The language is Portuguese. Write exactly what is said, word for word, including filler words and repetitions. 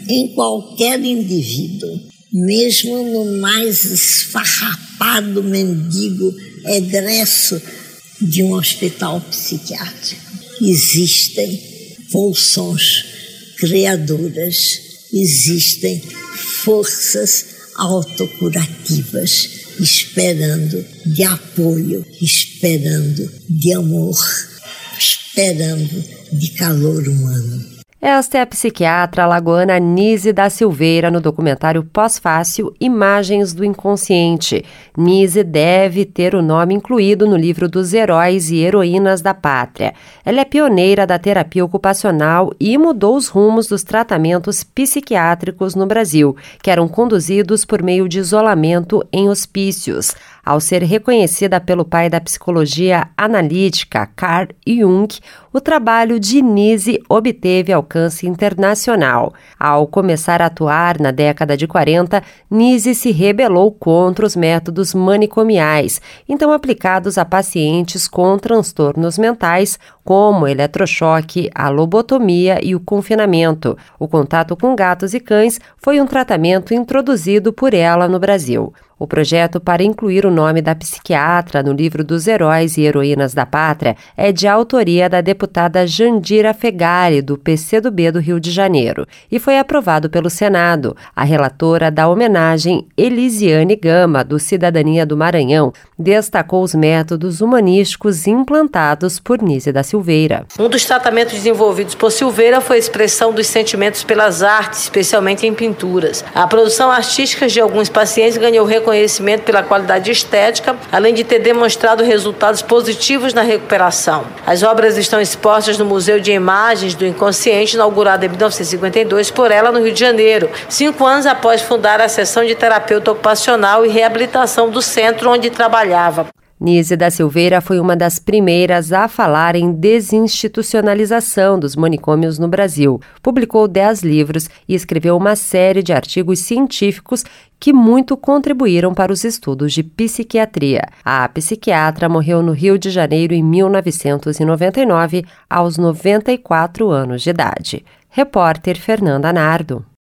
em qualquer indivíduo, mesmo no mais esfarrapado mendigo egresso de um hospital psiquiátrico. Existem pulsões criadoras, existem forças autocurativas esperando de apoio, esperando de amor, esperando de calor humano. Esta é a psiquiatra alagoana Nise da Silveira no documentário Pós-Fácil Imagens do Inconsciente. Nise deve ter o nome incluído no livro dos heróis e heroínas da pátria. Ela é pioneira da terapia ocupacional e mudou os rumos dos tratamentos psiquiátricos no Brasil, que eram conduzidos por meio de isolamento em hospícios. Ao ser reconhecida pelo pai da psicologia analítica, Carl Jung, o trabalho de Nise obteve alcance internacional. Ao começar a atuar na década de quarenta, Nise se rebelou contra os métodos manicomiais, então aplicados a pacientes com transtornos mentais, como eletrochoque, a lobotomia e o confinamento. O contato com gatos e cães foi um tratamento introduzido por ela no Brasil. O projeto para incluir o nome da psiquiatra no livro dos heróis e heroínas da pátria é de autoria da deputada Jandira Fegari, do P C do B do Rio de Janeiro, e foi aprovado pelo Senado. A relatora da homenagem, Elisiane Gama, do Cidadania do Maranhão, destacou os métodos humanísticos implantados por Nise da Silveira. Um dos tratamentos desenvolvidos por Silveira foi a expressão dos sentimentos pelas artes, especialmente em pinturas. A produção artística de alguns pacientes ganhou reconhecimento pela qualidade estética, além de ter demonstrado resultados positivos na recuperação. As obras estão expostas no Museu de Imagens do Inconsciente, inaugurado em mil novecentos e cinquenta e dois por ela no Rio de Janeiro, cinco anos após fundar a seção de terapeuta ocupacional e reabilitação do centro onde trabalhava. Nise da Silveira foi uma das primeiras a falar em desinstitucionalização dos manicômios no Brasil. Publicou dez livros e escreveu uma série de artigos científicos que muito contribuíram para os estudos de psiquiatria. A psiquiatra morreu no Rio de Janeiro em mil novecentos e noventa e nove, aos noventa e quatro anos de idade. Repórter Fernanda Nardo.